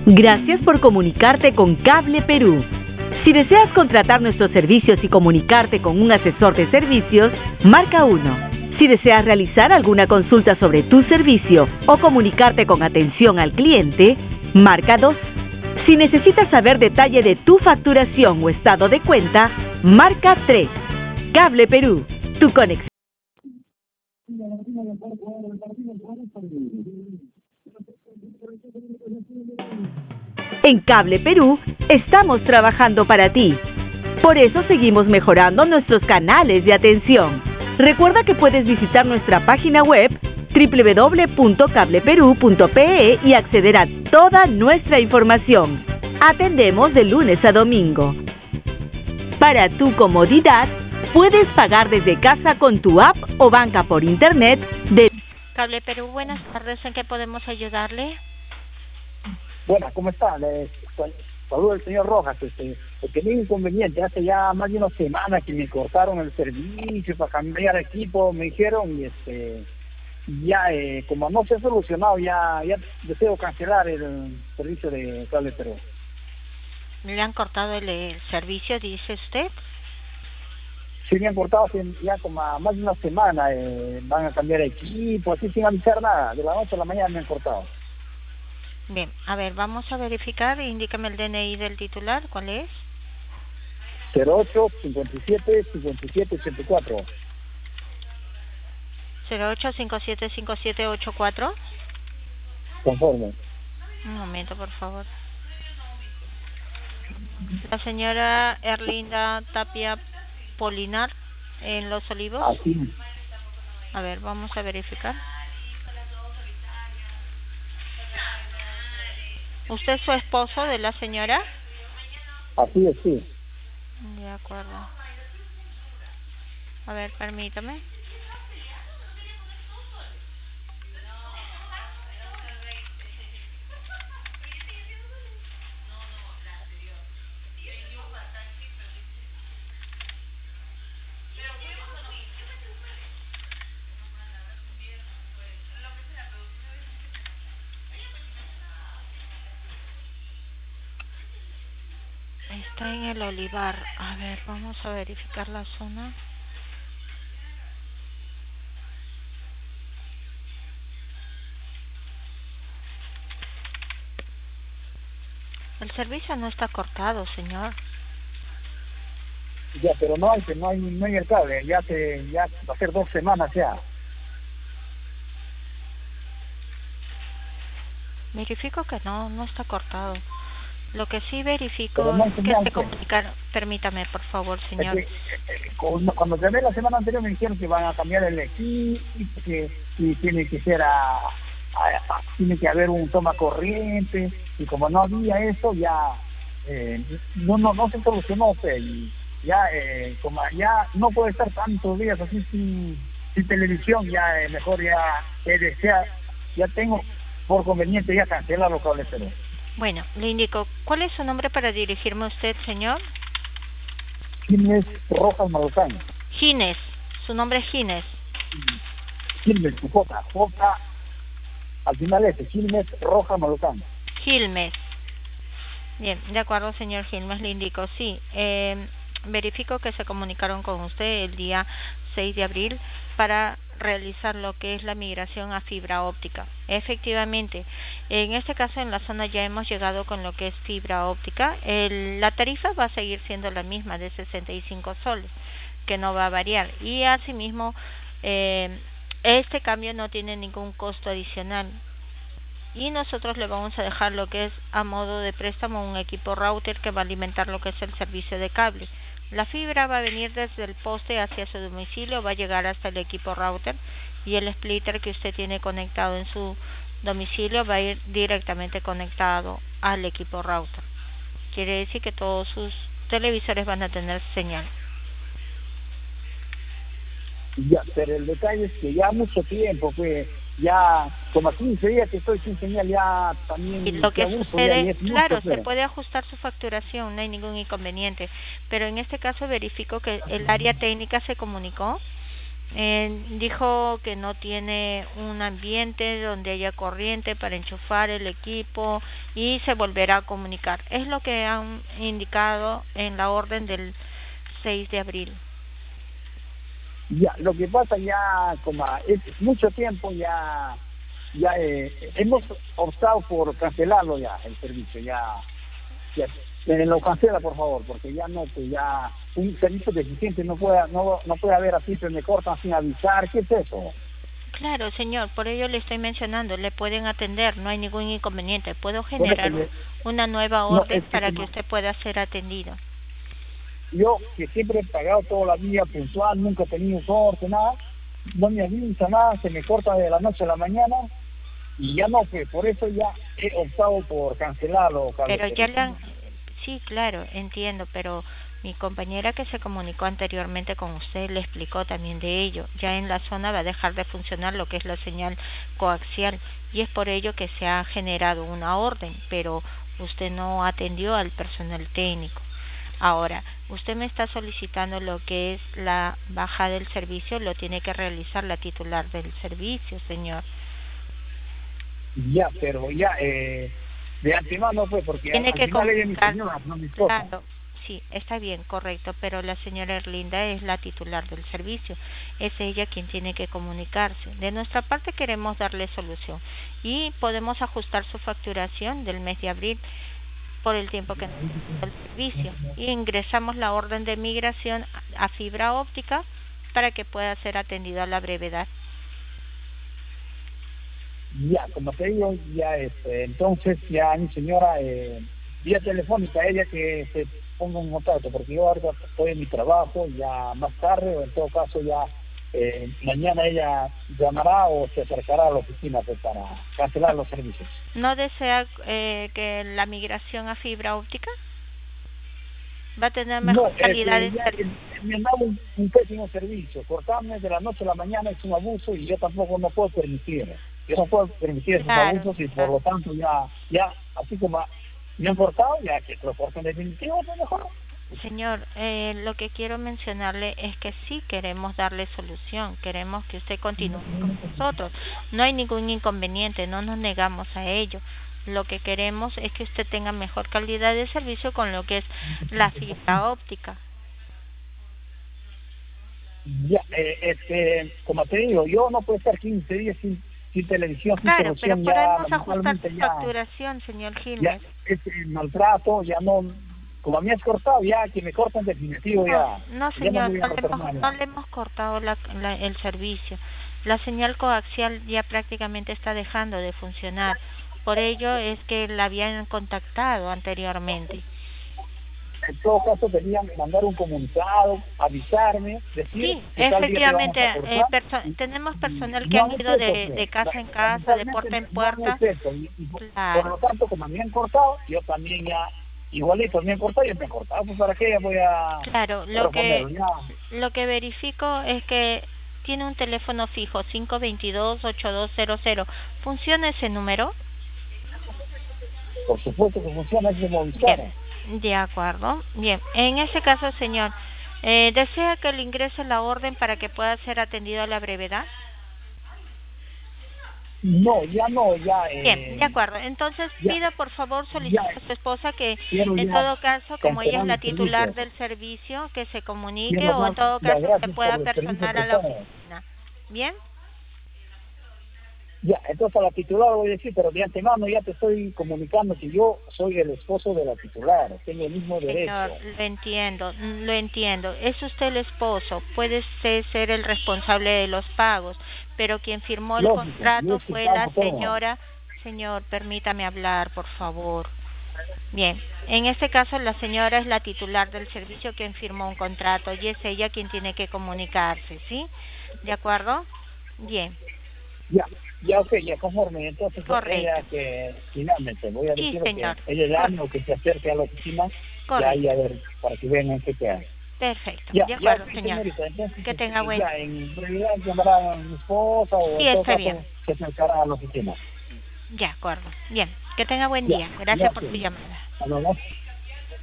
Gracias por comunicarte con Cable Perú. Si deseas contratar nuestros servicios y comunicarte con un asesor de servicios, marca 1. Si deseas realizar alguna consulta sobre tu servicio o comunicarte con atención al cliente, marca 2. Si necesitas saber detalle de tu facturación o estado de cuenta, marca 3. Cable Perú, tu conexión. En Cable Perú estamos trabajando para ti. Por eso seguimos mejorando nuestros canales de atención. Recuerda que puedes visitar nuestra página web www.cableperú.pe y acceder a toda nuestra información. Atendemos de lunes a domingo. Para tu comodidad, puedes pagar desde casa con tu app o banca por internet de Cable Perú, buenas tardes. ¿En qué podemos ayudarle? Buenas, ¿cómo está? Saludo al señor Rojas. Tenía inconveniente. Hace ya más de una semana que me cortaron el servicio para cambiar equipo, me dijeron, y como no se ha solucionado, ya deseo cancelar el servicio de Cable Perú. ¿Le han cortado el servicio, dice usted? Sí, me han cortado hace ya como más de una semana. Van a cambiar equipo, así sin avisar nada. De la noche a la mañana me han cortado. Bien, a ver, vamos a verificar. Indícame el DNI del titular. ¿Cuál es? 08 57 57 84. 08 57 57 84. Conforme. Un momento, por favor. La señora Erlinda Tapia Polinar, en Los Olivos. Así. A ver, vamos a verificar. ¿Usted es su esposo de la señora? Así es, sí. De acuerdo. A ver, permítame. Está en el Olivar. A ver, vamos a verificar la zona. El servicio no está cortado, señor. Ya, pero no hay el cable. Ya va a ser 2 semanas ya. Verifico que no está cortado. Lo que sí verifico no es que se comunicaron. Permítame, por favor, señor. Cuando llamé la semana anterior me dijeron que van a cambiar el equipo, que tiene que ser tiene que haber un toma corriente, y como no había eso, ya no se solucionó, y ya como ya no puede estar tantos días así sin televisión, ya mejor ya tengo por conveniente ya cancelar los cables Perú. Bueno, le indico, ¿cuál es su nombre para dirigirme a usted, señor? Gines Rojas Malucán. Gines, su nombre es Gines. Gilmes, J, al final Gilmes Rojas Malucán. Gilmes. Bien, de acuerdo, señor Gilmes, le indico, sí. Verifico que se comunicaron con usted el día 6 de abril para realizar lo que es la migración a fibra óptica. Efectivamente, en este caso en la zona ya hemos llegado con lo que es fibra óptica. La tarifa va a seguir siendo la misma, de 65 soles, que no va a variar, y asimismo este cambio no tiene ningún costo adicional, y nosotros le vamos a dejar lo que es a modo de préstamo un equipo router que va a alimentar lo que es el servicio de cable. La fibra va a venir desde el poste hacia su domicilio, va a llegar hasta el equipo router, y el splitter que usted tiene conectado en su domicilio va a ir directamente conectado al equipo router. Quiere decir que todos sus televisores van a tener señal. Ya, pero el detalle es que ya mucho tiempo, pues ya como 15 días que estoy sin señal, ya también. Y lo que sucede, claro, mucho, se puede ajustar su facturación, no hay ningún inconveniente, pero en este caso verifico que el área técnica se comunicó Dijo que no tiene un ambiente donde haya corriente para enchufar el equipo y se volverá a comunicar. Es lo que han indicado en la orden del 6 de abril. Ya, lo que pasa ya, como es mucho tiempo, ya hemos optado por cancelarlo ya, el servicio, ya lo cancela, por favor, porque ya no, pues ya un servicio deficiente no puede haber así, pero me cortan sin avisar. ¿Qué es eso? Claro, señor, por ello le estoy mencionando, le pueden atender, no hay ningún inconveniente. Puedo generar una nueva orden para que usted pueda ser atendido. Yo, que siempre he pagado toda la vida puntual, nunca he tenido corte, nada, no me avisa nada, se me corta de la noche a la mañana, y ya no, pues por eso ya he optado por cancelarlo. Pero ya le han... Sí, claro, entiendo, pero mi compañera que se comunicó anteriormente con usted le explicó también de ello. Ya en la zona va a dejar de funcionar lo que es la señal coaxial, y es por ello que se ha generado una orden, pero usted no atendió al personal técnico. Ahora, usted me está solicitando lo que es la baja del servicio, lo tiene que realizar la titular del servicio, señor. Ya, pero ya, de antemano fue porque tiene que comunicar. Claro, sí, está bien, correcto, pero la señora Erlinda es la titular del servicio, es ella quien tiene que comunicarse. De nuestra parte queremos darle solución y podemos ajustar su facturación del mes de abril por el tiempo que necesita el servicio, y ingresamos la orden de migración a fibra óptica para que pueda ser atendido a la brevedad. Ya, como te digo, ya entonces ya mi señora, vía telefónica, ella que se ponga en contacto, porque yo ahora estoy en mi trabajo, ya más tarde, o en todo caso ya mañana ella llamará o se acercará a la oficina pues, para cancelar los servicios. ¿No desea que la migración a fibra óptica va a tener mejor calidad de servicio? Me han dado un pésimo servicio. Cortarme de la noche a la mañana es un abuso y yo tampoco no puedo permitir. Yo no puedo permitir esos abusos y por lo tanto ya así como me han cortado, ya que lo corten definitivo, pues mejor. Señor, lo que quiero mencionarle es que sí queremos darle solución, queremos que usted continúe con nosotros. No hay ningún inconveniente, no nos negamos a ello. Lo que queremos es que usted tenga mejor calidad de servicio con lo que es la fibra óptica. Ya, como te digo, yo no puedo estar 15 días sin televisión, claro, sin pero podemos ajustar su facturación, señor Gilmes. Ya, maltrato, ya no, como a mí has cortado, ya que me cortan definitivo, ya. No, señor, no le hemos cortado el servicio. La señal coaxial ya prácticamente está dejando de funcionar. Por ello es que la habían contactado anteriormente. En todo caso, tenían que mandar un comunicado, avisarme, decir... Sí, efectivamente, tenemos personal que han ido de casa en casa, de puerta en puerta. Claro. Por lo tanto, como me han cortado, yo también ya... Igualito, me han cortado, yo me he cortado, pues ¿para qué ya voy a...? Claro, lo que verifico es que tiene un teléfono fijo, 522-8200. ¿Funciona ese número? Por supuesto que funciona, ese Movistar. De acuerdo. Bien, en ese caso, señor, ¿desea que le ingrese la orden para que pueda ser atendido a la brevedad? No, ya no, ya... Bien, de acuerdo. Entonces, pido por favor, solicite a su esposa que, en todo caso, como ella es la titular del servicio, que se comunique o en todo caso se pueda personar a la oficina. ¿Bien? Ya, entonces a la titular voy a decir, pero de antemano ya te estoy comunicando que yo soy el esposo de la titular, tengo el mismo derecho. Señor, lo entiendo. Es usted el esposo, puede ser el responsable de los pagos, pero quien firmó el contrato fue la señora. Señor, permítame hablar, por favor. Bien, en este caso la señora es la titular del servicio quien firmó un contrato y es ella quien tiene que comunicarse, ¿sí? ¿De acuerdo? Bien. Ya, ok, ya conforme, entonces ella que finalmente voy a decir que ella llame o que se acerque a la oficina, ya ahí a ver, para que vean qué queda. Perfecto, de acuerdo, señor. Entonces, que tenga buen día. En realidad llamará a mi esposa o sí, está bien. Se acercará a la oficina. De acuerdo, bien, que tenga buen día. Gracias por su llamada. Hasta luego.